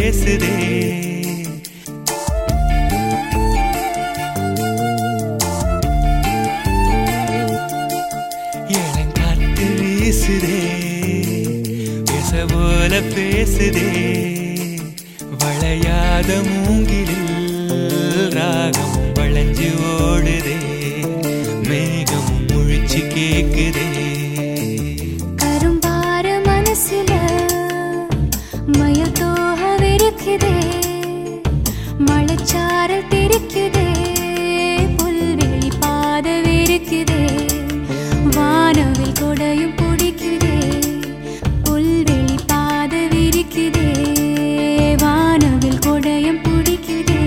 பேசுதே. இளங்காத்து வீசுதே, பேச போல பேசுதே. வளையாத மூங்கிலில் ராகம் வளைஞ்சு ஓடுதே. மேகம் முழிச்சு கேக்குதே. கரும்பார மனசுல மயில் தோக விரிக்குதே. மழைச்சாரல் தெரிக்குதே. புல்வெளி பாத விரிக்குதே. வானவில் கொடையும் பிடிக்குதே. புல்வெளி பாத விரிக்குதே. வானவில் கொடையும் பிடிக்குதே.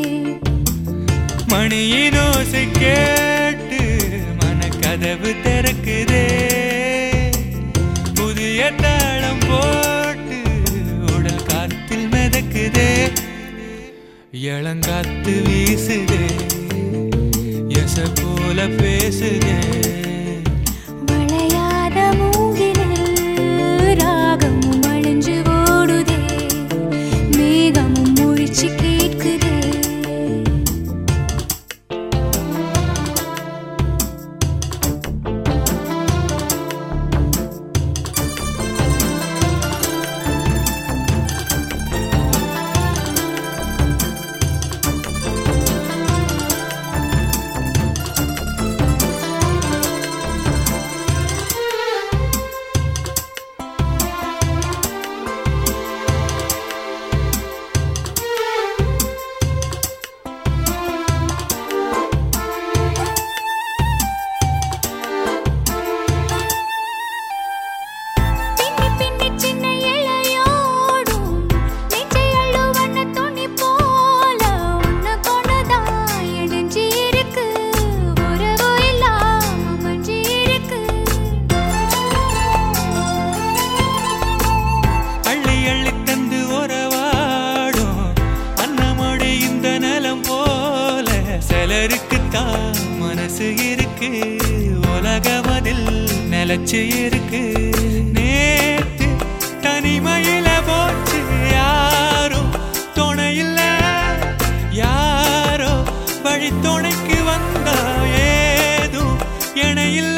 மணியின் ஓசை கேட்டு மனக்கதவு திறக்குதே. புதிய தாளம் போட்டு உடல் காத்தில் மிதக்குதே. இளங்காத்து வீசுதே, எச போல பேசுதே. வளையாத மூங்கிலில் ராகமும் வளைஞ்சு ஓடுதே. மேகமும் முழிச்சு கேட்குதே. சிலருக்குத்தான் மனசு இருக்கு, உலகமதில் நிலச்சு இருக்கு. நேத்து தனிமையில போச்சு யாரும் துணையில்ல. யாரோ வழி துணைக்கு வந்தா ஏதும் இணையில்ல.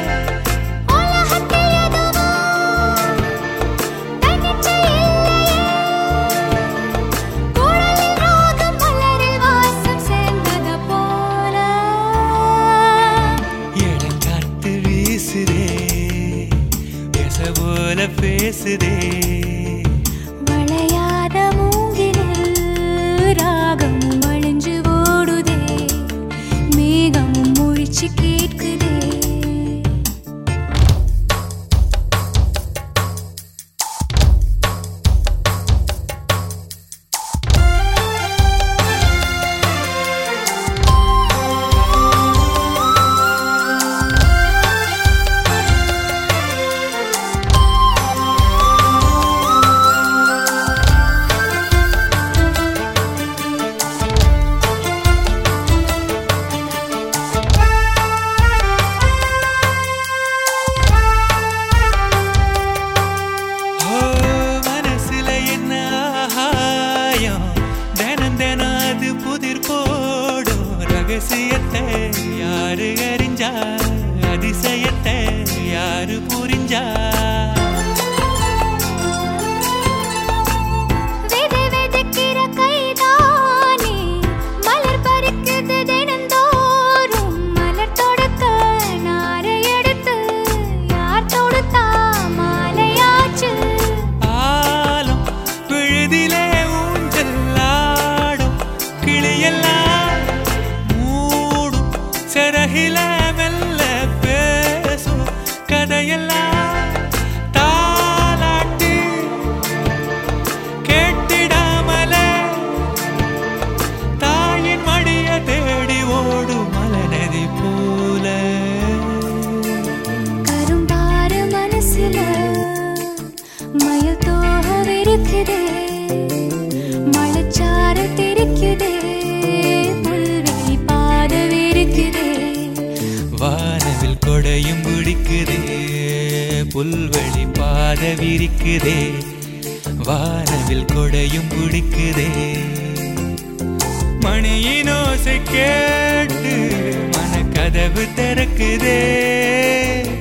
போல பேசுதே. வளையாத மூங்கிலில் ராகமும் வளைஞ்சு ஓடுதே. மேகமும் முழிச்சு கேட்குதே. ரகசியத்தை யாரு அறிஞ்சா, அதிசயத்தை யாரு புரிஞ்சா. ஆலம் விழுதிலே ஊஞ்சல்லாடும் கிளியெல்லாம் மூடும் சிறகில மெல்ல பேசும் கதையெல்லாம் தாலாட்டி கேட்டிடாமலே தாயின் மடிய தேடி ஓடும் மலநதி போல. கரும்பார மனசுல மயில் தோக விரிக்குதே. மழைச்சாரல் தெரிக்குதே. புல்வெளி பாத விரிக்குதே. வானவில் கொடையும் பிடிக்குதே. புல்வெளி பாத விரிக்குதே. வானவில் கொடையும் பிடிக்குதே மணியின் ஓசை கேட்டு மனக்கதவு திறக்குதே